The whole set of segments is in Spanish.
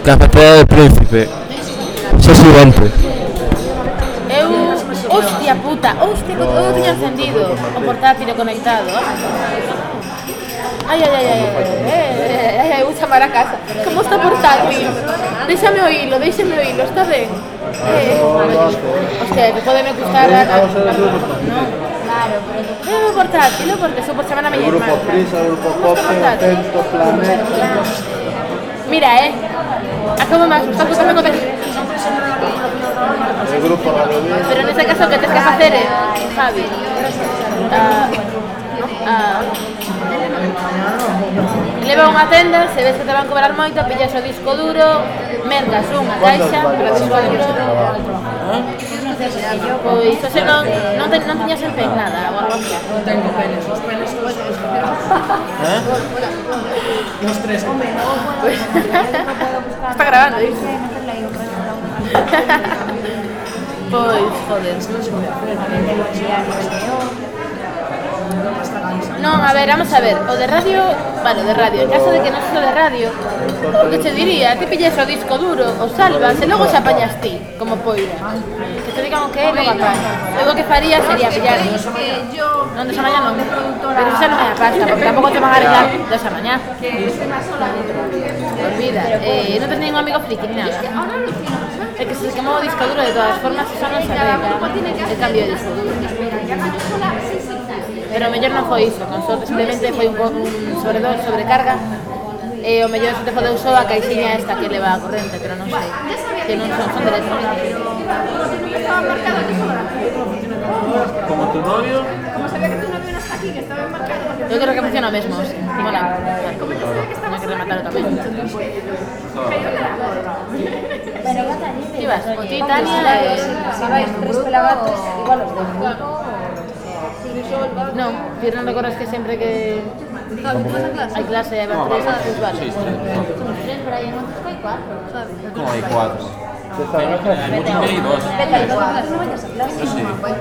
Cafetería del Príncipe. Xa siguiente. Hostia puta, eu tiña encendido o portátil conectado. Ai, vou chamar a casa. Como está o portátil? Déxame oílo, está ben? Hostia, que pode me gustar a... No, claro, pero... o portátil, porque sou por chamar a miña irmã. Grupo Prisa, Grupo Cope, Atento, Planeta... Mira, acabo máis gustar porque tamén o tes... El grupo Radio Vida... Pero nese caso que tes que facer Javi, leva unha tenda, se ves que te van cobrar moito, pillas o disco duro, mercas unha caixa para disco duro. Pois, hoxe non tiñas en pen nada, ou algo así. Non tengo penes, os penes son os los tres. Está grabando, iso. Pois, joder. Non, a ver, vamos a ver, o de radio, vale, o de radio, en caso de que non sexa de radio, o que che diría, te pilles o disco duro, o salvas, e logo xa apañas ti, como poira. Que te digan o que é, logo apañas. Logo que faría sería pillar, non desa mañá non, pero xa non é a pasta, porque tampouco te van a arreglar desa mañá. Olvida, non tens ningún amigo friki ni nada. É que se quemou o disco duro de todas formas, eso non se arregla, el cambio de disco duro. Pero o mellor non foi iso, con sorte, simplemente foi un sobrecarga e o mellor se te fodeu só a caixiña esta que leva a corrente, pero non sei, que non son de electrónica. Como tu novio... Como sabía que tu novio no está aquí, que estaba embarcado... Eu creo que funciona o mesmo, sí. Mola. Non que rematalo tamén. Que vas? O ti, Tania, Si vais tres pelagatos, igual os dos. non, pero non recordas que sempre que hai clase e van tres, pues vale. Como hai 4? Hay dos. Vete, vosotros no vayas a clase. Sí.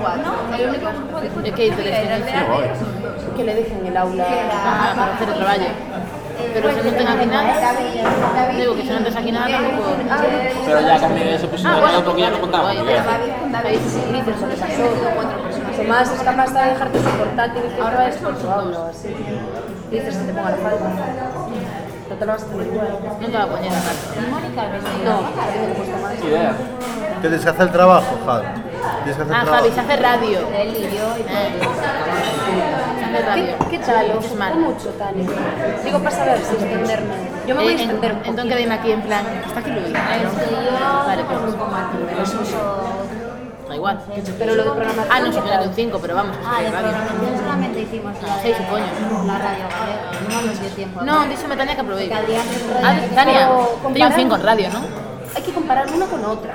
E que interés Que le dejen el aula. para hacer o traballo. Pero se non ten aquí nada, digo que se non tens aquí nada tampouco... Pero ya cambié eso, pues no, porque ya no contaba. David, si dices lo que pasó, Tomás es capaz de dejarte su portátil y que vayas por su aula o así. Dices que te ponga la falda. No te lo vas a tener igual. Non te va a poñer a parte. No, tiene que puesto más. Idea. Que tens que hacer el trabajo, Javi. Tienes que hacer Ah, Javi, se hace radio. Él y yo y todo. Se hace radio. ¿Qué tal? ¿Os Es gustó mal. mucho, Tania? Digo para saber si extenderme. Yo me voy a extender un poquito. Entón que dime aquí en plan, está aquí Luis. Vale, pues da igual. Pero lo de programación... Ah, no, supone de un 5, pero vamos, que se radio. Solamente hicimos la Sí, supoño. la radio galega, no nos dio tiempo. No, díxome Tania que aprobei. Que al día siguiente- Ah, Tania, Pero teño un 5 en radio, ¿no? Hay que comparar una con otra.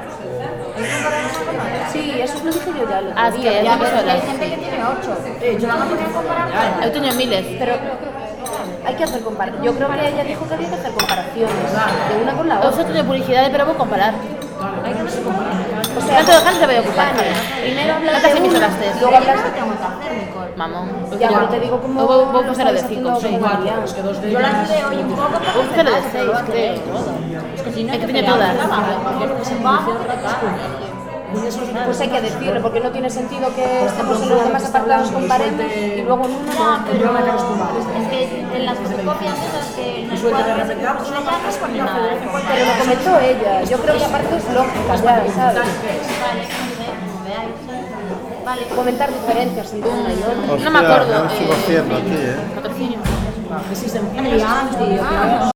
Sí, eso es lo dije yo ya. el otro Ah, es día. que Ya, hacemos pero es que hay horas. gente que tiene 8. Yo no tenía que comparar nada. Eu teño miles. Pero hay que hacer comparaciones. Yo creo que ella dijo que había que hacer comparaciones de una con la Eu otra. só teño publicidade, pero vou comparar. O sea, Canto vai ocupar? primero hablas Cantas de una, emisoras tes? luego hablas de Tengo que hacer, Nicole. Mamón. Ya, pero te digo cómo... Vou facer o de 5, lo 6. estabas haciendo Es que dos de Yo las ellas... veo hoy un poco Vou facer o de 6, creo. Es que si no, É que teño todas. Pues hay que decirlo, porque no tiene sentido que estemos en los demás apartados comparemos y luego en uno no. Pero es que en las fotocopias esas que no suerte de repente, no llamas con nada. Pero lo comentó ella. Yo creo que aparte es lógica, ya, ¿sabes? Vale, no sé, como veáis. Vale. Comentar diferencias entre una y otra. Non me acordo. Hostia, no sigo haciendo aquí, Patrocinio. Existen